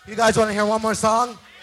You guys want to hear one more song?